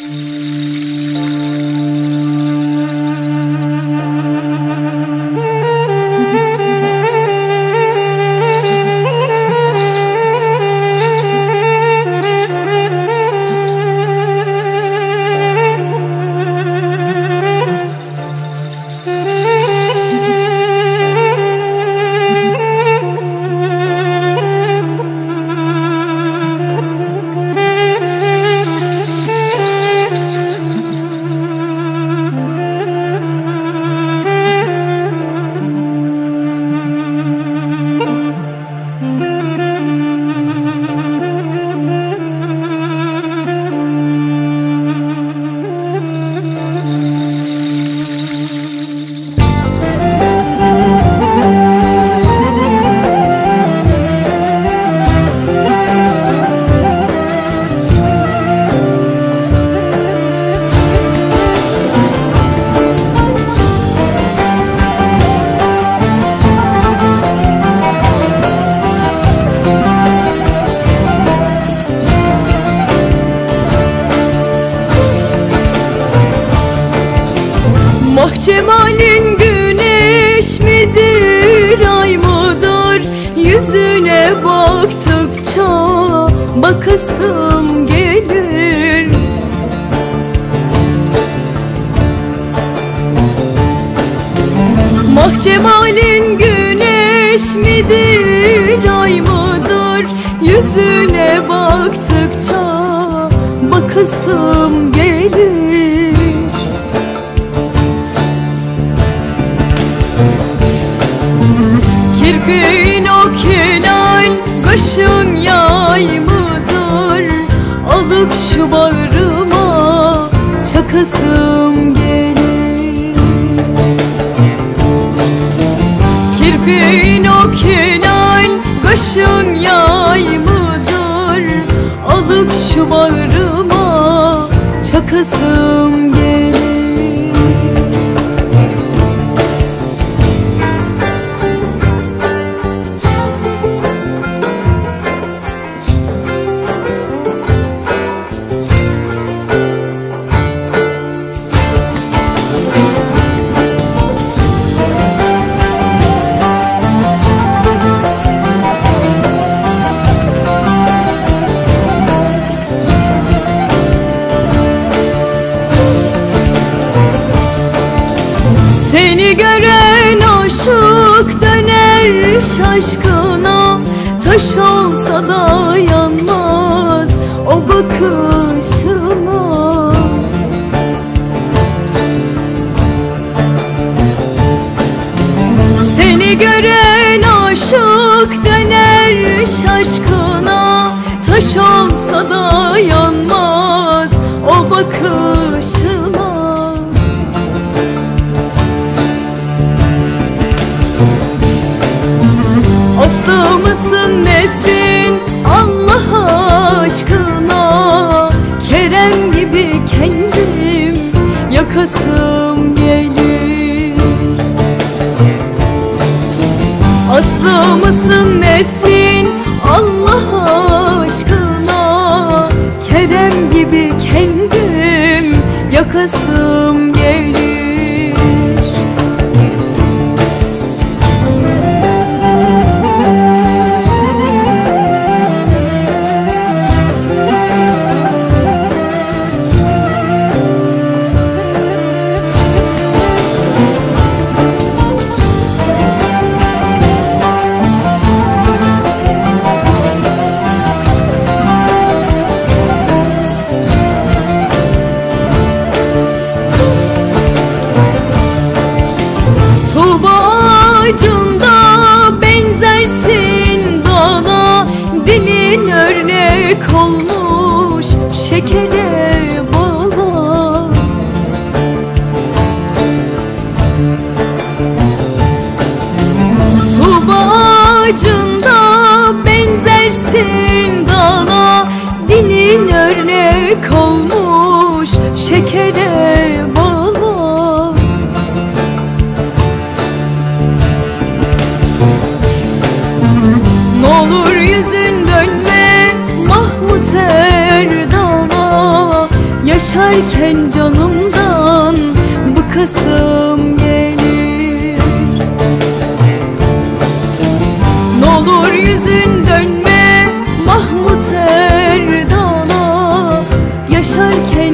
Cemalin güneş midir, ay mıdır? Yüzüne baktıkça bakasım gelir. Mah Cemalin güneş midir, ay mıdır? Yüzüne baktıkça bakasım gelir. Kirpin o kelal, kaşın yay mıdır? Alıp şu bağrıma çakasım gelir. Kirpin o kelal, kaşın yay mıdır? Alıp şu bağrıma çakasım gelir. Seni gören aşık döner şaşkına, taş olsa da yanmaz o bakışına. Seni gören aşık döner şaşkına, taş olsa da yanmaz o bakışına. Aslı mısın nesin Allah aşkına? Kerem gibi kendim yakasım gelir. Aslı mısın nesin Allah aşkına? Kerem gibi kendim yakasım gelir. Ağacında benzersin bana, dilin örnek olmuş şekere bala. Tuğba ağacında benzersin bana, dilin örnek olmuş şekere bala. N'olur yüzün dönme Mahmut Erdal'a, Yaşarken canımdan bıkasım gelir. N'olur yüzün dönme Mahmut Erdal'a, yaşarken